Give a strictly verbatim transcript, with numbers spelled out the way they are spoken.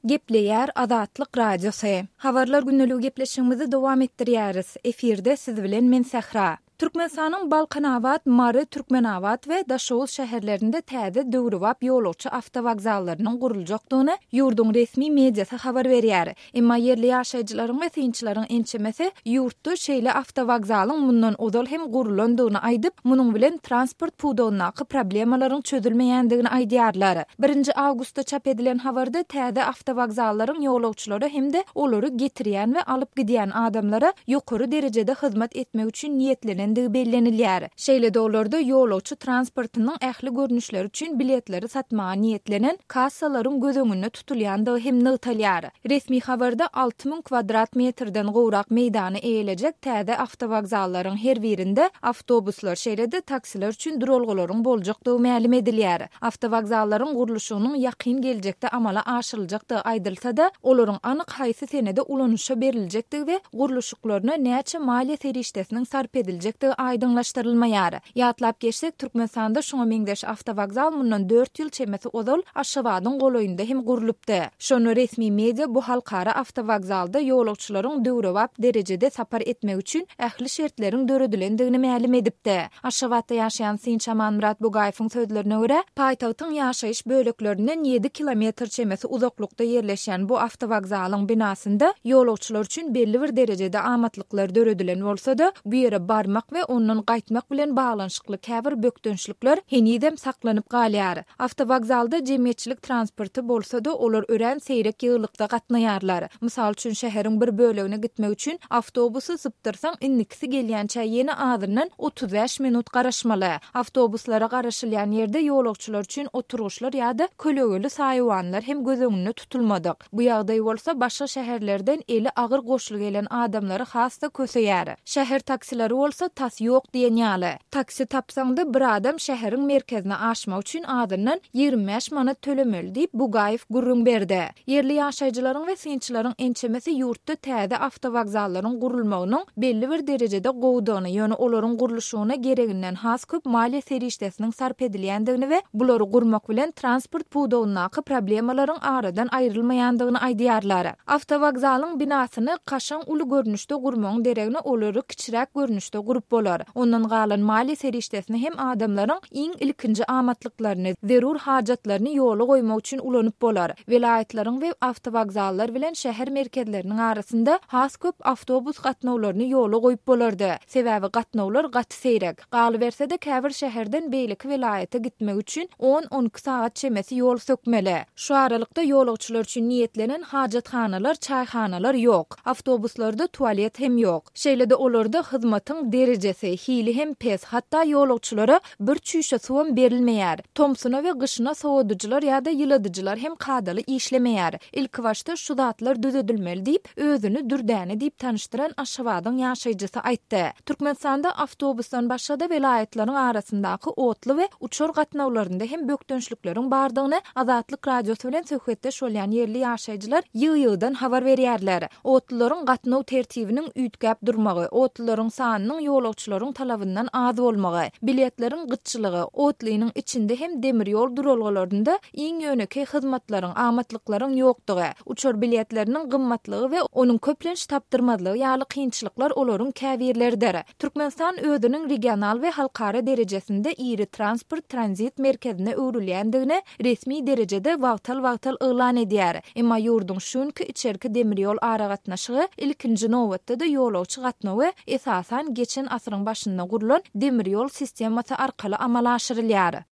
Gepleýär Azatlyk radiosu. Habarlar günneligi gepleşigimizi dowam etdirýäris. Efirde siz bilen men Sahra. Türkmenistanyň Balkanawat, Mary, Türkmenawat we Daşowul şäherlerinde täze döwrüwap ýolagçy awtowagzallarynyň guruljakdygyny ýurdun resmi mediýasy habar berýär. Emma yerli ýaşaýjylaryň we synçylaryň ençemesi ýurtda şeýle awtowagzalyň mundan ozal hem gurulandygyny aýdyp, munyň bilen transport puwdagyny problemalaryň çözülmeýändigini aýdýarlar. birinji awgustda çap edilen habarda täze awtowagzallaryň ýolagçylary hem-de olary getirýän we alyp gidýän adamlara ýokary derejede hyzmat etmek üçin niýetlenen bellenilýär. Şeýle dolarda ýolagçy transportynyň ähli görnüşleri üçin biletleri satmaga niýetlenen kassalaryň gözüňünde tutulýandygy hem nytalýar. Resmi habarda alty ming kvadrat metrden gowrak meýdany eýiljek täze awtowagzallaryň her birinde awtobuslar, şeýle-de taksiler üçin duralgalaryň boljakdygy ma'lum edilýär. Awtowagzallaryň gurulşynyň ýakyn geljekde amala aşyryljakdygy aýdylsa-da, olaryň anyk haýsy senede ulanışa beriljekdigi we gurulşyklaryna näçe maliýe serişdesiniň sarp ediljek aýdyňlaşdyrylmaýar. Ýatlap geçsek, Türkmenistanda şoňa meňdeş awtowagzal mundan dört ýyl çemesi ozal Aşgabatyň goloýunda hem gurulypdy. Şonu resmi media bu halkara awtowagzalda ýolagçylaryň döwrewap derejede sapar etmek üçin ähli şertleriň döredilendigini ma'lum edipdi. Aşgabatda ýaşaýan Synç Amanmurat Bugaýewiň sözlerine görä, paýtagtyň ýaşaýyş böleklerinden ýedi kilometr çemesi uzaklykda ýerleşýän bu awtowagzalyň binasynda ýolagçylar üçin belli bir derejede amatlyklar döredilen bolsa-da, bu ýere barmak we ondan gaýtmak bilen baglanyşykly käbir bökdönçlükler henidem saklanyp galýar. Awtowagzalda jemgyýetçilik transporty bolsa-da olar ören seýrek ýyllykda gatnaýarlar. Mysal üçin şäheriň bir bölegine gitmek üçin awtobusy sypdyrsaň innikisi gelýänçä ýene azyndan otuz beş minut garaşmaly. Awtobuslara garaşylýan ýerde ýolagçylar üçin oturuşlar ýa-da kölegeli saýwanlar hem gözüňünde tutulmadyk. Bu ýagdaý bolsa başga şäherlerden eli agyr goşuly gelen adamlary hasta köseýär. Şäher taksileri bolsa tas ýok diýenýärler. Taksi tapsaňda bir adam şäheriň merkezine aşmak üçin adından ýygrimi beş manat tölemeli diýip Bugaýew gurrun berdi. Yerli ýaşaýjylaryň we synçylaryň ençemesi ýurtda täze awtowagzallaryň gurulmagynyň belli bir derejede gowdygyny, ýöne olaryň gurulşyna gereginden has köp maliýe serişdesiniň sarp edilýändigini we bulary gurmak bilen transport puwdagyny problemalaryň aradan aýrylmaýandygyny aýdýarlar. Awtowagzalyň binasyny kaşaň uly görnüşde gurmagyň deregine olary kiçirek görnüşde gurup bolar. Ondan galan maliýe serişdesini hem adamlaryň iň ilkinji amatlyklaryny, zerur hajatlaryny ýola goýmak üçin ulanyp bolar. Vilayetlaryň we awtowagzallar bilen şäher merkezleriniň arasynda has köp awtobus gatnawlaryny ýola goýup bolardy. Sebäbi gatnawlar gaty seýrek. Galy bersede käbir şäherden beýleki vilayete gitmek üçin on on iki saat çemesi ýol sökmeli. Şu aralykda ýolagçylar üçin niýetlenen hajathanalar, çaýhanalar ýok. Awtobuslarda tualet hem ýok. Şeýle-de olarda hyzmatyň derejesi hili hem pes, hatda ýolagçylara bir çüýşe suwam berilmeýär. Tomsuna we gyşyna sowadyjylar ýa-da ýyladyjylar hem kadaly işlemeýär. Ilk başda şu zatlar düzedilmeli diýip özüni dürdäni diýip tanıştyran Aşgabatyň ýaşaýjysy aýtdy. Türkmenistanda awtobusdan başga da vilayetleriň arasyndaky otly we uçar gatnawlarynda hem bökdönçlükleriň bardygyny Azatlyk radiosu bilen söhbetde şolýan yerli ýaşaýjylar ýygy-ýygydan habar berýärler. Otlylaryň gatnaw tertibiniň üýtgäp durmagy, otlylaryň sanynyň ýolagçylaryň talabyndan az bolmagy, biletleriň gytçylygy, otlynyň içinde hem demir ýol duralgalarynda iň ýöneki hyzmatlaryň, amatlyklaryň ýokdugy, uçar biletleriniň gymmatlygy we onuň köplenç tapdyrmadlygy ýaly kynçylyklar olaryň käbirleridir. Türkmenistan özüniň regional we halkara derejesinde iri transport transit merkezine öwrülýändigini resmi derejede wagtal-wagtal elan edýär. Emma ýurdun şunky içerki demir ýol ara gatnaşygy ilkinji nowatda da ýolagçy gatnawy esasan geçen asyryň başynda gurulan demir ýol sistemasy arkaly amala aşyrylýar.